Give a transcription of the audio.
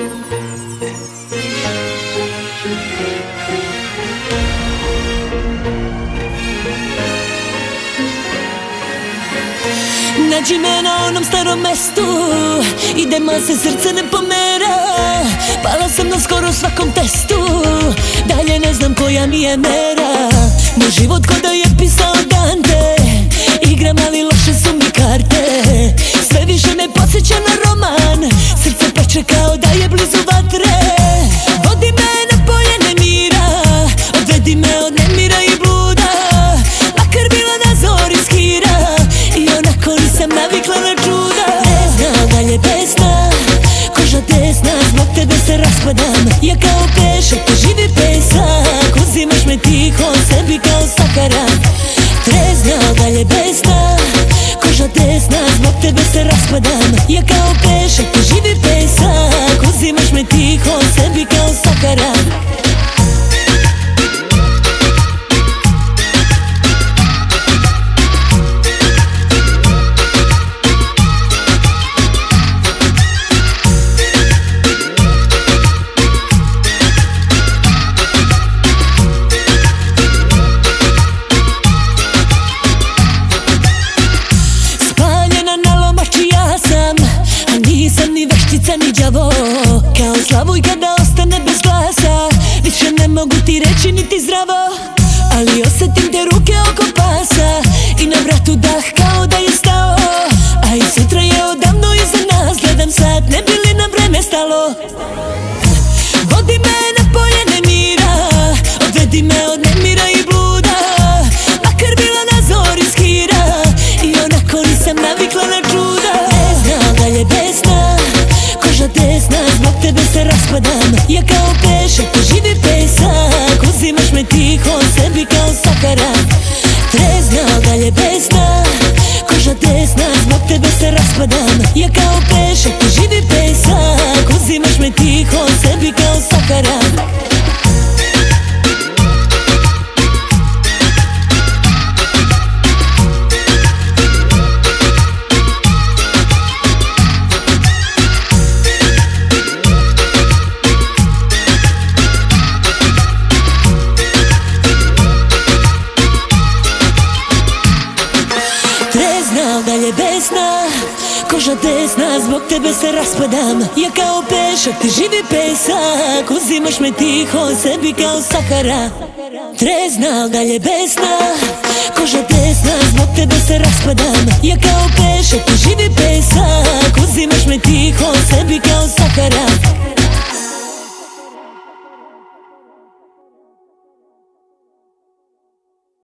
Nađi me na onom starom mestu idem, a se srce ne pomera. Pala sam na skoro svakom testu, dalje ne znam koja mi je mera. Moj život ko da je pisao Dante, igram ali loše su mi karte. Sve više me podsjeća na roman, srce peče kao da je blizu vatre. Vodi me na polje nemira, odvedi me od nemira i bluda. Makar bila na zori skira, i onako nisam navikla na čuda. Desna, dalje desna, koža desna, zbog tebe se raspadam. Ja kao pešak, te živi pesak, uzimaš me tiho sebi kao sakaran. Trezna, dalje desna, koža desna, zbog tebe se raspadam. Ja kao pešak, te živi pesak, uzimaš me tiho sebi kao sakaran. Nisam ni veštica ni đavo, kao slavuj kada ostane bez glasa. Više ne mogu ti reći niti zdravo, ali osetim te ruke oko pasa i na vratu dah kao da je stao. A i sutra je odavno iza nas, gledam sad ne bi li nam vreme stalo. Vodi me na polje nemira, odvedi me od nemira i bluda. Makar bila na zori skira, i onako nisam navikla na čuda. Desna, dalje desna, koža desna, zbog tebe se raspadam. Ja kao pešak, te živi pesak, uzimaš me tiho sebi kao sakaran. Trezna, dalje desna, koža desna, zbog tebe se raspadam. Ja kao pešak, te živi pesak, uzimaš me tiho sebi kao sakaran. Dalje desna, koža desna, zbog tebe se raspadam. Ja kao pešak, ti živi pesak, uzimaš me tiho sebi kao sakara. Trezna, dalje desna, koža desna, zbog tebe se raspadam. Ja kao pešak, ti živi pesak, uzimaš me tiho sebi kao sakara.